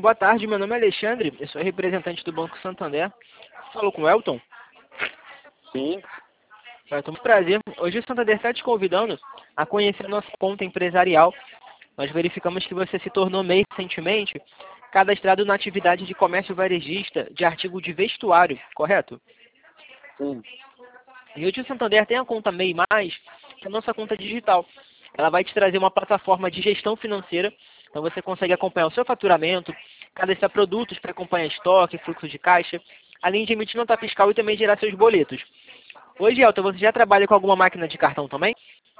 Boa tarde, meu nome é Alexandre, eu sou representante do Banco Santander. Falou com o Elton? Sim. Elton, muito prazer. Hoje o Santander está te convidando a conhecer a nossa conta empresarial. Nós verificamos que você se tornou MEI recentemente, cadastrado na atividade de comércio varejista de artigo de vestuário, correto? Sim. E hoje o Santander tem a conta MEI+, que é a nossa conta digital. Ela vai te trazer uma plataforma de gestão financeira, então você consegue acompanhar o seu faturamento, cadastrar produtos para acompanhar estoque, fluxo de caixa, além de emitir nota fiscal e também gerar seus boletos. Hoje, Elton, você já trabalha com alguma máquina de cartão também?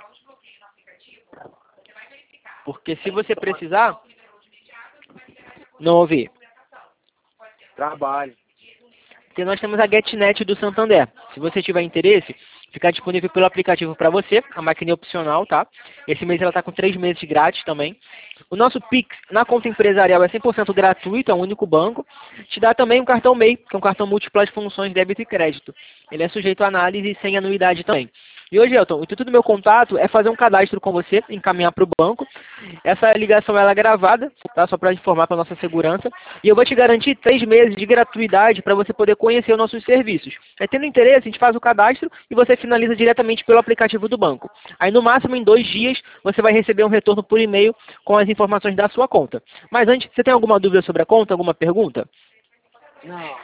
Porque se você precisar... Não ouvi. Trabalho. Porque nós temos a GetNet do Santander. Se você tiver interesse, fica disponível pelo aplicativo para você. A máquina é opcional, tá? Esse mês ela está com 3 meses grátis também. O nosso Pix na conta empresarial é 100% gratuito, é um único banco. Te dá também um cartão MEI, que é um cartão múltiplas funções débito e crédito. Ele é sujeito a análise e sem anuidade também. E hoje, Elton, o intuito do meu contato é fazer um cadastro com você, encaminhar para o banco. Essa ligação ela é gravada, tá? Só para informar para nossa segurança. E eu vou te garantir 3 meses de gratuidade para você poder conhecer os nossos serviços. Tendo interesse, a gente faz o cadastro e você finaliza diretamente pelo aplicativo do banco. Aí, no máximo, em 2 dias, você vai receber um retorno por e-mail com as informações da sua conta. Mas antes, você tem alguma dúvida sobre a conta? Alguma pergunta? Não.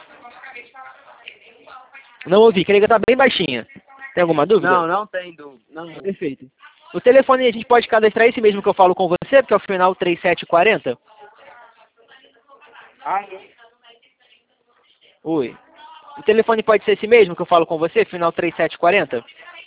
Não ouvi, que a liga está bem baixinha. Tem alguma dúvida? Não, não tem dúvida. Não. Perfeito. O telefone a gente pode cadastrar esse mesmo que eu falo com você, porque é o final 3740? Oi. O telefone pode ser esse mesmo que eu falo com você, final 3740?